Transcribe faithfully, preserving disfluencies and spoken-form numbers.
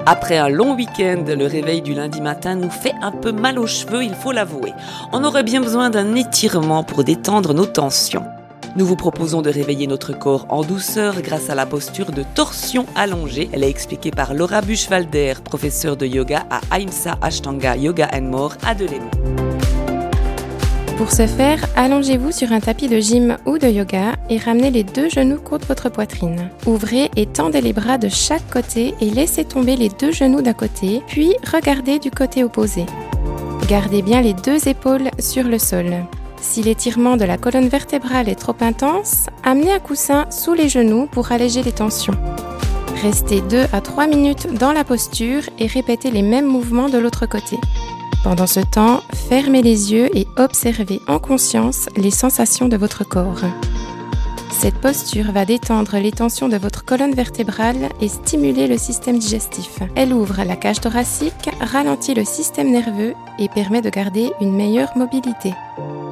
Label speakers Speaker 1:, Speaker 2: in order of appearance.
Speaker 1: Après un long week-end, le réveil du lundi matin nous fait un peu mal aux cheveux, il faut l'avouer. On aurait bien besoin d'un étirement pour détendre nos tensions. Nous vous proposons de réveiller notre corps en douceur grâce à la posture de torsion allongée. Elle est expliquée par Laura Buchwalder, professeure de yoga à Ahimsa Ashtanga Yoga and More à Delémont.
Speaker 2: Pour ce faire, allongez-vous sur un tapis de gym ou de yoga et ramenez les deux genoux contre votre poitrine. Ouvrez et tendez les bras de chaque côté et laissez tomber les deux genoux d'un côté, puis regardez du côté opposé. Gardez bien les deux épaules sur le sol. Si l'étirement de la colonne vertébrale est trop intense, amenez un coussin sous les genoux pour alléger les tensions. Restez deux à trois minutes dans la posture et répétez les mêmes mouvements de l'autre côté. Pendant ce temps, fermez les yeux et observez en conscience les sensations de votre corps. Cette posture va détendre les tensions de votre colonne vertébrale et stimuler le système digestif. Elle ouvre la cage thoracique, ralentit le système nerveux et permet de garder une meilleure mobilité.